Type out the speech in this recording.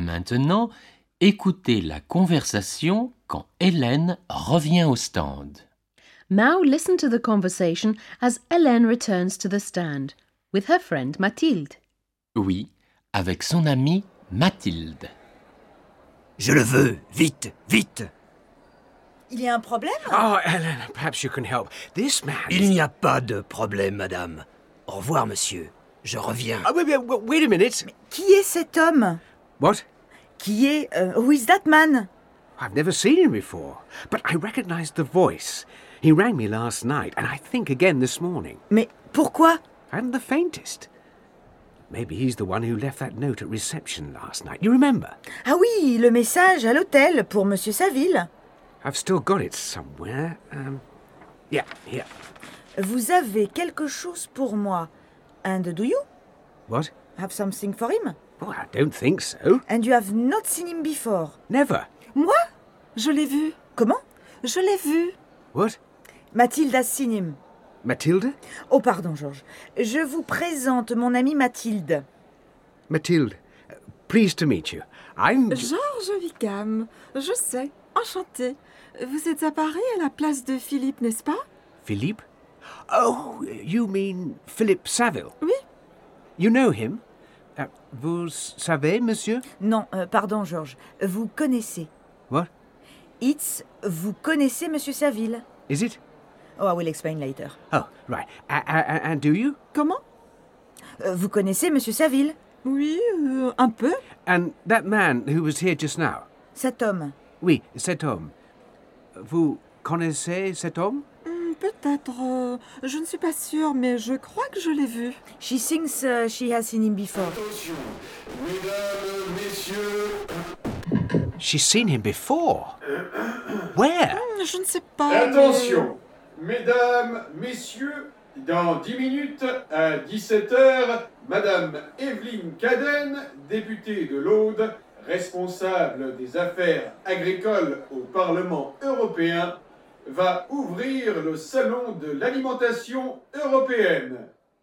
maintenant, écoutez la conversation quand Hélène revient au stand. Now listen to the conversation as Hélène returns to the stand with her friend Mathilde. Oui, avec son amie Mathilde. Je le veux, vite, vite. Il y a un problème? Oh, Helen, perhaps you can help. This man... Il n'y a pas de problème, madame. Au revoir, monsieur. Je reviens. Oh, wait a minute. Qui est cet homme? What? Qui est... who is that man? I've never seen him before, but I recognized the voice. He rang me last night, and I think again this morning. Mais pourquoi? I hadn't the faintest. Maybe he's the one who left that note at reception last night. You remember? Ah oui, le message à l'hôtel pour Monsieur Saville. I've still got it somewhere. Yeah, here. Vous avez quelque chose pour moi. And do you What? have something for him? Oh, I don't think so. And you have not seen him before. Never. Moi? Je l'ai vu. Comment? Je l'ai vu. What? Mathilde has seen him. Matilda? Oh, pardon, Georges. Je vous présente mon amie Mathilde. Matilda. Pleased to meet you. I'm... Georges Wickham. Je sais. Enchantée. Vous êtes à Paris à la place de Philippe, n'est-ce pas? Philippe? Oh, you mean Philip Saville? Oui. You know him? Vous savez, monsieur? Non, pardon, Georges. Vous connaissez. What? It's vous connaissez Monsieur Saville. Is it? Oh, I will explain later. Oh, right. And do you? Comment? Vous connaissez Monsieur Saville? Oui, un peu. And that man who was here just now? Cet homme. Oui, cet homme. Vous connaissez cet homme? Peut-être. Je ne suis pas sûre, mais je crois que je l'ai vu. She thinks she has seen him before. Attention, mesdames, messieurs. She's seen him before. Where? Je ne sais pas. Attention, mesdames, messieurs. Dans 10 minutes, à 17h, Madame Evelyne Cadenne, députée de l'Aude, responsable des affaires agricoles au Parlement européen, va ouvrir le salon de l'alimentation européenne.